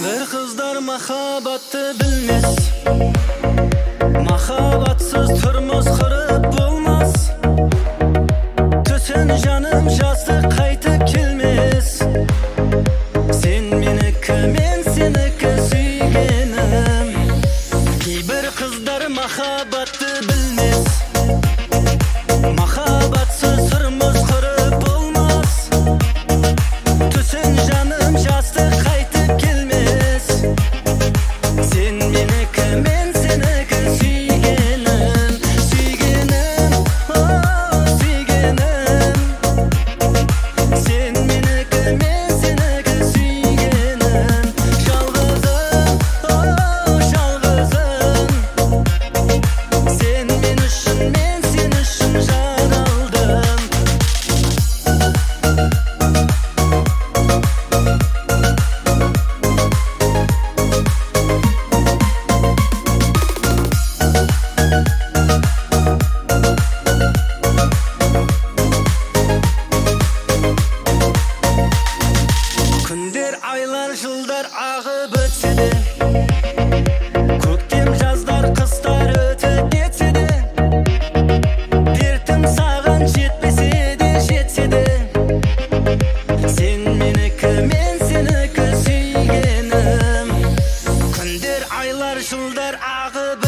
Кейбір қыздар махаббатты білмес, махаббатсыз тұрмыс құрып болмас. Түсін жаным жастық қайтып келмес. Сен менікі, мен сенікі сүйгенім. Кейбір қыздар махаббатты білмес, махаббатсыз тұрмыс құрып болмас. Түсін жаным жастық қайтып келмес. Сен менікі, мен сенікі сүйгенім. Сүйгенім, сүйгенім. Сен менікі, мен сенікі сүйгенім. Жалғызым, жалғызым. Сен мен үшін, мен сен үшін жан алдым. Күндер, айлар, жылдар ағып өтсе де, көктем, жаздар, қыстар өтіп кетсе де, дертім саған жетпесе де, жетсе де, сен менікі, мен сенікі сүйгенім. Күндер, айлар, жылдар ағып